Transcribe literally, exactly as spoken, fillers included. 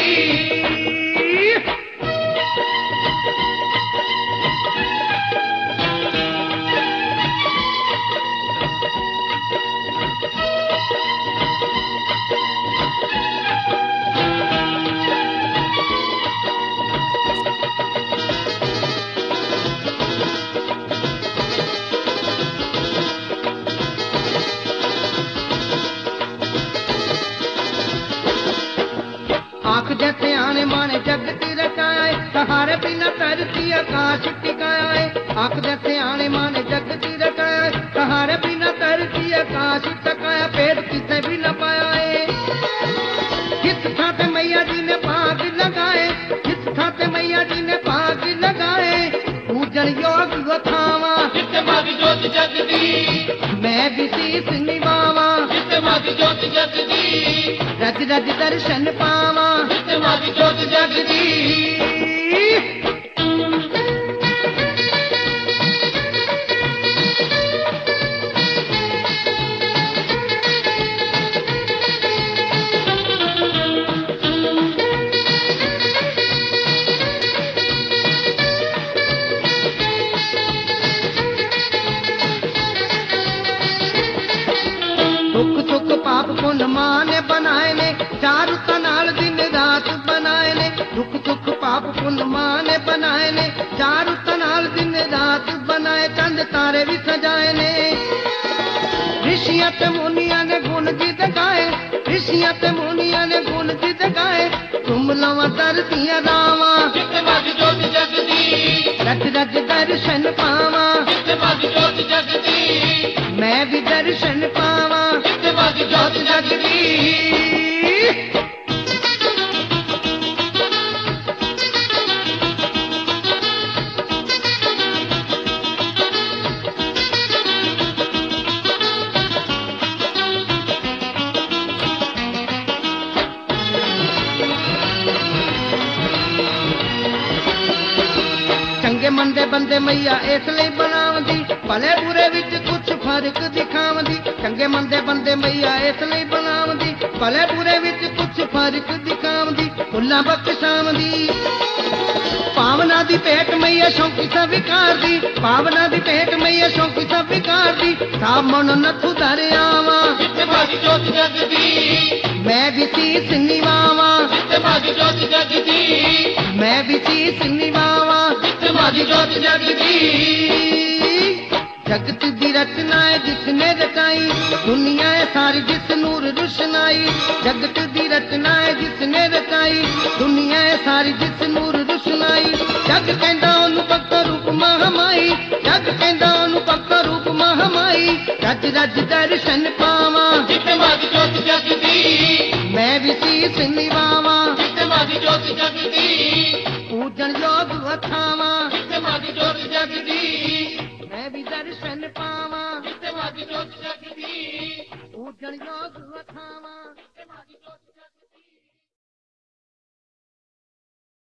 आँख जैसे आने माने जगत रचाए, सहारे बिना धरती आकाश टिकाया है। आँख जैसे आने माने जगत रचाए, सहारे बिना धरती आकाश टिकाया, पेड़ किसे भी न पाया है। जिस थां पे मैया जी ने भाग लगाए, जिस थां पे मैया जी ने भाग लगाए, पूजन योग वखावा जोत जगदी, मैं भी शीस निभावा जोत जगदी, रज रज दर्शन पावा जोत जगदी। दुख सुख पाप पुण्य मां ने बनाए ने, चारू तनाल दिन रात बनाए ने। दुख सुख पाप पुण्य मां ने बनाए ने, चारू तनाल दिन रात बनाए, चंद तारे भी सजाए ने। ऋषियां ते मुनियां ने गुण गीत गाए, ऋषियां ते मुनियां ने गुण गीत गाए, तुम लवा धरतियां रावा जोत जगदी, रज रज दर्शन पावा जोत जगदी, मैं भी दर्शन पावा जोत जगदी। चंगे मंदे बंदे मैया इसलिए बनावदी, भले बुरे विच कुछ फर्क दिखावदी। चंगे मंदे बंदे मैया इसलिए बनावदी, भले बुरे विच कुछ फर्क दिखावदी, फुल्लां बख्शावदी। पावना दी भेंट मैया शौकी स्वीकार दी, पावना दी भेंट मैया शौकी स्वीकार दी, साब मन नथु दरियावा जोत जगदी, मैं भी शीस निभावा जोत जगदी, मैं भी शीस निभावा जोत जगदी। जगत दी रचना है जिसने रचाई, दुनिया है सारी जिस नूर रुशनाई। जगत दी रचना है जिसने रचाई, दुनिया है सारी जिस नूर रुशनाई। जग कहंदा ओनू भगत रूप महामाई, जग कहंदा ओनू भगत रूप महामाई, रज रज दर्शन पावा जोत जगदी, मैं भी शीस निभावा जोत जगदी, पूजन योग वखावा जोत जगदी, मैं भी दर्शन पावा जोत जगदी, पूजन योग वखावा।